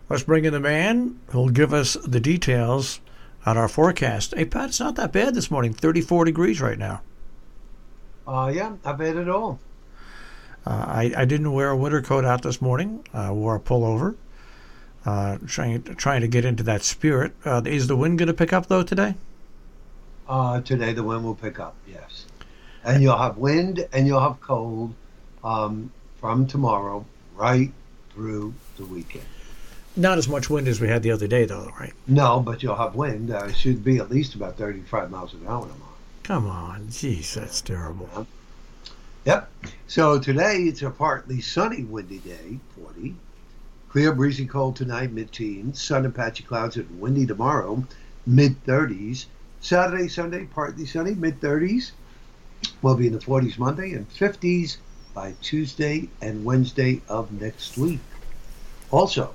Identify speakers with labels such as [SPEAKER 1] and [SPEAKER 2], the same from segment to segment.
[SPEAKER 1] Let's bring in the man who'll give us the details on our forecast. Hey, Pat, it's not that bad this morning. 34 degrees right now.
[SPEAKER 2] Yeah, I've had it all.
[SPEAKER 1] I didn't wear a winter coat out this morning. I wore a pullover. Trying to get into that spirit. Is the wind going to pick up though today?
[SPEAKER 2] Today the wind will pick up, yes. And you'll have wind and you'll have cold from tomorrow right through the weekend.
[SPEAKER 1] Not as much wind as we had the other day, though, right?
[SPEAKER 2] No, but you'll have wind. It should be at least about 35 miles an hour tomorrow.
[SPEAKER 1] Come on. Jeez, that's terrible.
[SPEAKER 2] Yep. So today it's a partly sunny, windy day, 40. Clear, breezy, cold tonight, mid-teens. Sun and patchy clouds and windy tomorrow, mid-30s. Saturday, Sunday, partly sunny, mid-30s. We'll be in the 40s Monday and 50s by Tuesday and Wednesday of next week. Also,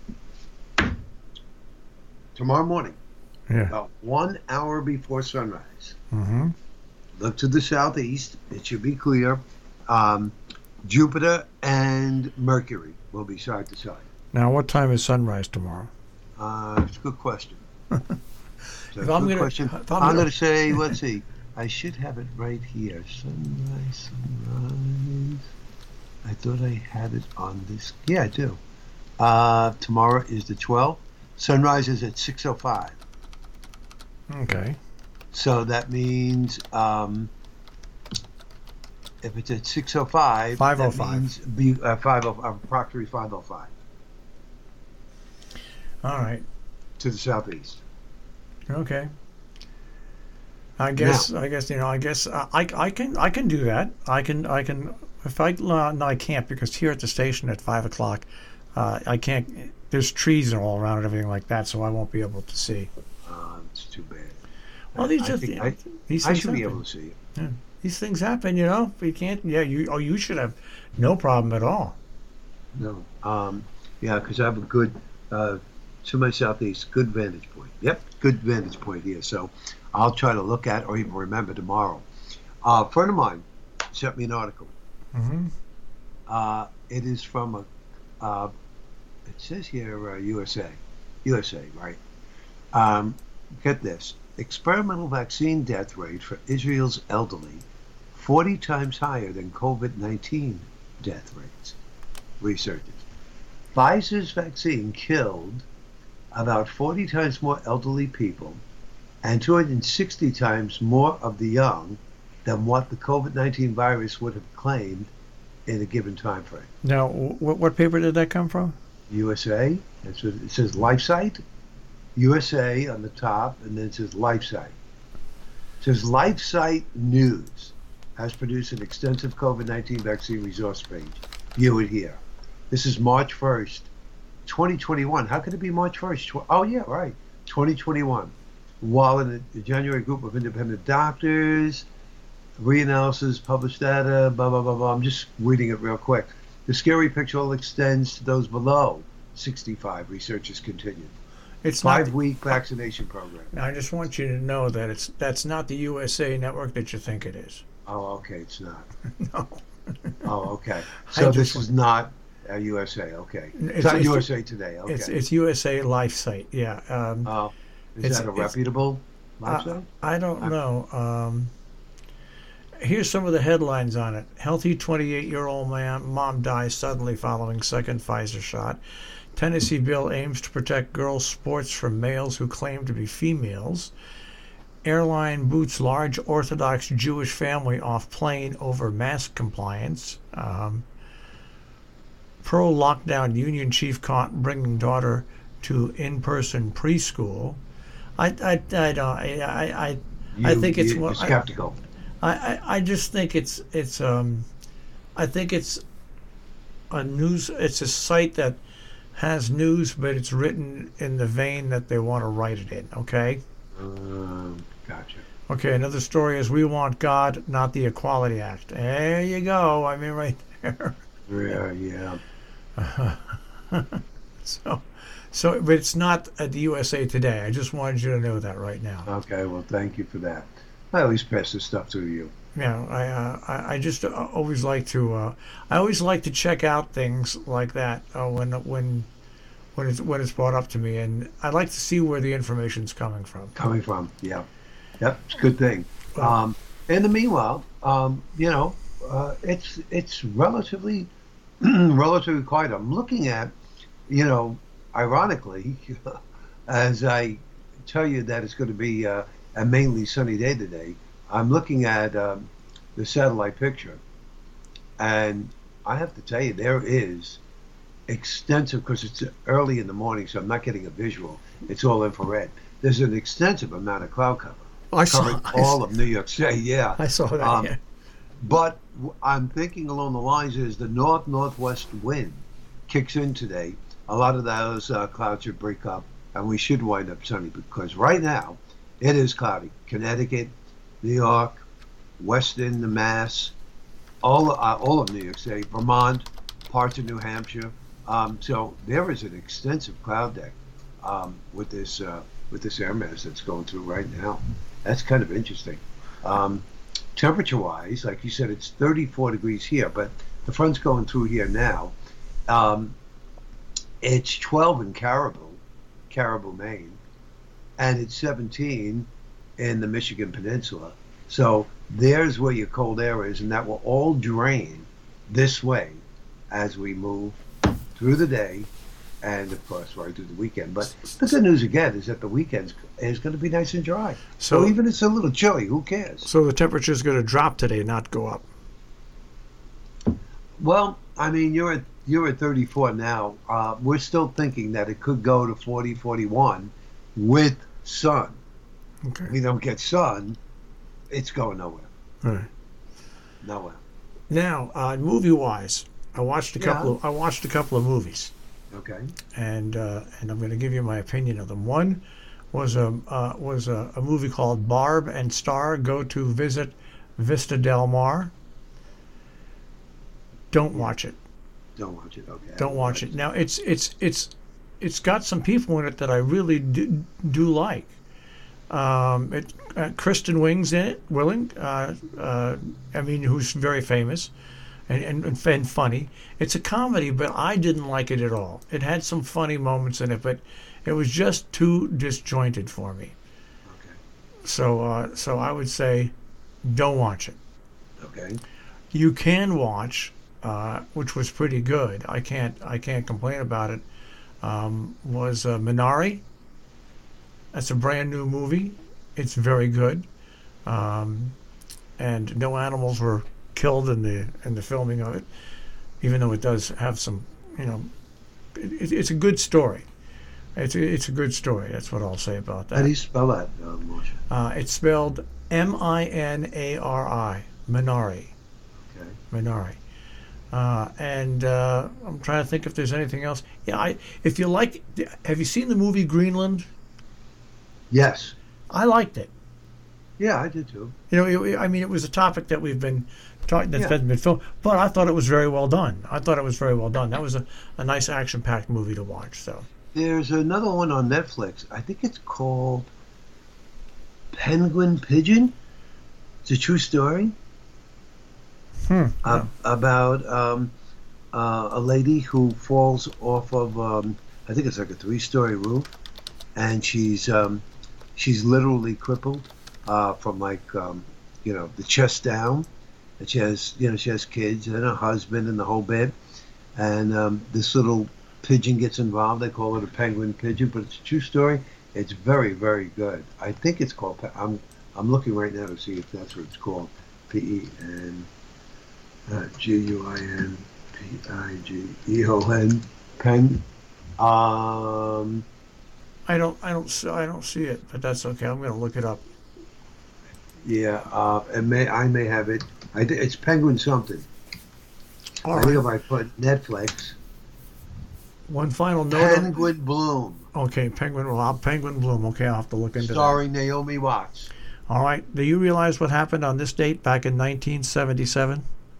[SPEAKER 2] tomorrow morning, about 1 hour before sunrise, look to the southeast. It should be clear. Jupiter and Mercury will be side to side.
[SPEAKER 1] Now, what time is sunrise tomorrow?
[SPEAKER 2] It's a good question. I'm going to say, let's see. I should have it right here. Sunrise. I thought I had it on this. Yeah, I do. Tomorrow is the 12th. Sunrise is at 6:05.
[SPEAKER 1] Okay.
[SPEAKER 2] So that means if it's at 6:05,
[SPEAKER 1] 5:05.
[SPEAKER 2] That means approximately 5:05.
[SPEAKER 1] All right.
[SPEAKER 2] To the southeast.
[SPEAKER 1] Okay. I guess I can do that. I can if I no, I can't, because here at the station at 5:00 I can't. There's trees all around and everything like that, so I won't be able to see.
[SPEAKER 2] It's too bad.
[SPEAKER 1] Well, these
[SPEAKER 2] I should be able to see it.
[SPEAKER 1] Yeah. These things happen, If you can't, you should have no problem at all.
[SPEAKER 2] No. Because I have a good to my southeast, good vantage point. Yep, good vantage point here. So I'll try to look at or even remember tomorrow. A friend of mine sent me an article. It is from it says here USA, right? Get this: experimental vaccine death rate for Israel's elderly, 40 times higher than COVID-19 death rates. Researchers. Pfizer's vaccine killed about 40 times more elderly people and 260 times more of the young than what the COVID-19 virus would have claimed in a given time frame.
[SPEAKER 1] Now, what paper did that come from?
[SPEAKER 2] USA. That's what it says. LifeSite. USA on the top, and then it says LifeSite. It says LifeSite News has produced an extensive COVID-19 vaccine resource page. View it here. This is March 1st, 2021. How could it be March 1st? Oh, yeah, right. 2021. While in the January group of independent doctors, reanalysis, published data, blah, blah, blah, blah. I'm just reading it real quick. The scary picture all extends to those below 65, researchers continued.
[SPEAKER 1] It's
[SPEAKER 2] 5-week vaccination program.
[SPEAKER 1] Now, I just want you to know that that's not the USA network that you think it is.
[SPEAKER 2] Oh, okay, it's not.
[SPEAKER 1] No.
[SPEAKER 2] Oh, okay. So this is not USA, okay. It's not USA Today, okay.
[SPEAKER 1] It's USA LifeSite, yeah.
[SPEAKER 2] Is that a reputable website?
[SPEAKER 1] I don't know. Here's some of the headlines on it. Healthy 28-year-old mom dies suddenly following second Pfizer shot. Tennessee bill aims to protect girls' sports from males who claim to be females. Airline boots large Orthodox Jewish family off plane over mask compliance. Pro-lockdown union chief caught bringing daughter to in-person preschool. I think it's
[SPEAKER 2] you're skeptical.
[SPEAKER 1] I just think it's I think it's a news. It's a site that has news, but it's written in the vein that they want to write it in. Okay.
[SPEAKER 2] Gotcha.
[SPEAKER 1] Okay. Another story is we want God, not the Equality Act. There you go. I mean, right there.
[SPEAKER 2] Yeah.
[SPEAKER 1] So, but it's not at the USA Today. I just wanted you to know that right now.
[SPEAKER 2] Okay. Well, thank you for that. I always pass this stuff to you.
[SPEAKER 1] Yeah, I just always like to check out things like that when when it's brought up to me, and I'd like to see where the information's coming from.
[SPEAKER 2] Coming from, yeah. Yep, it's a good thing.
[SPEAKER 1] Well,
[SPEAKER 2] In the meanwhile, it's relatively relatively quiet. I'm looking at, ironically, as I tell you that it's going to be a mainly sunny day today, I'm looking at the satellite picture, and I have to tell you there is extensive, because it's early in the morning, so I'm not getting a visual. It's all infrared. There's an extensive amount of cloud cover covering all of New York City. Yeah,
[SPEAKER 1] I saw that. Yeah.
[SPEAKER 2] But I'm thinking along the lines is the north-northwest wind kicks in today. A lot of those clouds should break up, and we should wind up sunny, because right now it is cloudy. Connecticut, New York, Western, the Mass, all of New York City, Vermont, parts of New Hampshire. So there is an extensive cloud deck with this air mass that's going through right now. That's kind of interesting. Temperature-wise, like you said, it's 34 degrees here, but the front's going through here now. It's 12 in Caribou, Maine, and it's 17 in the Michigan Peninsula. So there's where your cold air is, and that will all drain this way as we move through the day, and of course right through the weekend. But the good news again is that the weekend is going to be nice and dry. So even if it's a little chilly, who cares?
[SPEAKER 1] So the temperature is going to drop today, not go up.
[SPEAKER 2] Well, I mean, you're at 34 now. We're still thinking that it could go to 40, 41 with sun.
[SPEAKER 1] Okay.
[SPEAKER 2] If we don't get sun, it's going nowhere.
[SPEAKER 1] All right.
[SPEAKER 2] Nowhere.
[SPEAKER 1] Now, movie-wise, I watched a couple of movies.
[SPEAKER 2] Okay.
[SPEAKER 1] And I'm going to give you my opinion of them. One was a movie called Barb and Star Go to Visit Vista Del Mar. Don't watch it.
[SPEAKER 2] Don't watch it. Okay.
[SPEAKER 1] Don't watch it. Now it's got some people in it that I really do like. Kristen Wiig's in it, who's very famous and funny. It's a comedy, but I didn't like it at all. It had some funny moments in it, but it was just too disjointed for me.
[SPEAKER 2] Okay.
[SPEAKER 1] So I would say don't watch it.
[SPEAKER 2] Okay.
[SPEAKER 1] You can watch, which was pretty good. I can't complain about it. Was Minari. That's a brand new movie. It's very good, and no animals were killed in the filming of it, even though it does have some, it's a good story. It's a good story. That's what I'll say about that.
[SPEAKER 2] How do you spell that, Moshe?
[SPEAKER 1] It's spelled Minari, Minari.
[SPEAKER 2] Okay.
[SPEAKER 1] Minari. And I'm trying to think if there's anything else. Yeah, if you like, have you seen the movie Greenland?
[SPEAKER 2] Yes.
[SPEAKER 1] I liked it.
[SPEAKER 2] Yeah, I did too.
[SPEAKER 1] It was a topic that we've been talking, that's been filmed, but I thought it was very well done. That was a nice action-packed movie to watch. So
[SPEAKER 2] there's another one on Netflix. I think it's called Penguin Pigeon. It's a true story about a lady who falls off of I think it's like a 3-story roof, and she's literally crippled from the chest down, and she has kids and a husband and the whole bit, and this little pigeon gets involved. They call it a penguin pigeon, but it's a true story. It's very, very good. I think it's called. I'm looking right now to see if that's what it's called. Penguin Pigeon. Pen.
[SPEAKER 1] I don't see it, but that's okay. I'm going to look it up.
[SPEAKER 2] Yeah, I may have it. It's Penguin something.
[SPEAKER 1] All
[SPEAKER 2] I think if I put Netflix.
[SPEAKER 1] One final note.
[SPEAKER 2] Penguin Bloom.
[SPEAKER 1] Okay, Penguin Bloom. Okay, I'll have to look into that.
[SPEAKER 2] Starring Naomi Watts.
[SPEAKER 1] All right. Do you realize what happened on this date back in 1977?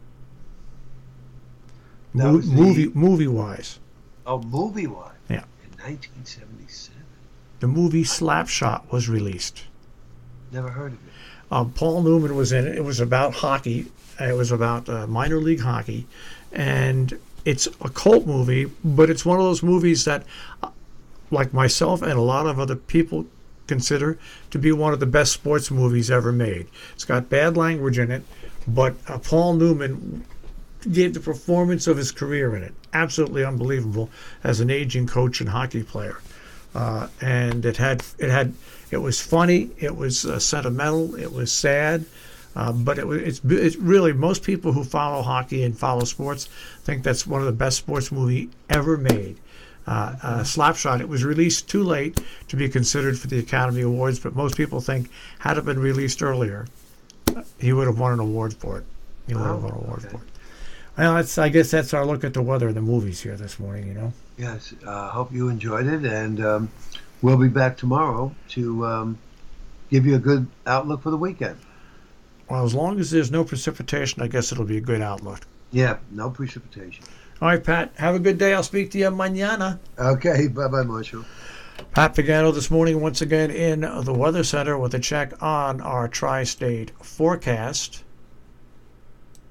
[SPEAKER 1] Movie-wise.
[SPEAKER 2] Oh, movie-wise.
[SPEAKER 1] Yeah.
[SPEAKER 2] In 1977.
[SPEAKER 1] The movie Slapshot was released.
[SPEAKER 2] Never heard of it.
[SPEAKER 1] Paul Newman was in it. It was about hockey. It was about minor league hockey, and it's a cult movie, but it's one of those movies that, like myself and a lot of other people, consider to be one of the best sports movies ever made. It's got bad language in it, but Paul Newman gave the performance of his career in it. Absolutely unbelievable as an aging coach and hockey player. And it was funny, it was sentimental, it was sad, but it's really, most people who follow hockey and follow sports think that's one of the best sports movie ever made. Slapshot, it was released too late to be considered for the Academy Awards, but most people think had it been released earlier, he would have won an award for it. Well, I guess that's our look at the weather and the movies here this morning,
[SPEAKER 2] Yes, hope you enjoyed it, and we'll be back tomorrow to give you a good outlook for the weekend.
[SPEAKER 1] Well, as long as there's no precipitation, I guess it'll be a good outlook.
[SPEAKER 2] Yeah, no precipitation.
[SPEAKER 1] All right, Pat, have a good day. I'll speak to you mañana.
[SPEAKER 2] Okay, bye-bye, Marshall.
[SPEAKER 1] Pat Pagano this morning once again in the Weather Center with a check on our tri-state forecast.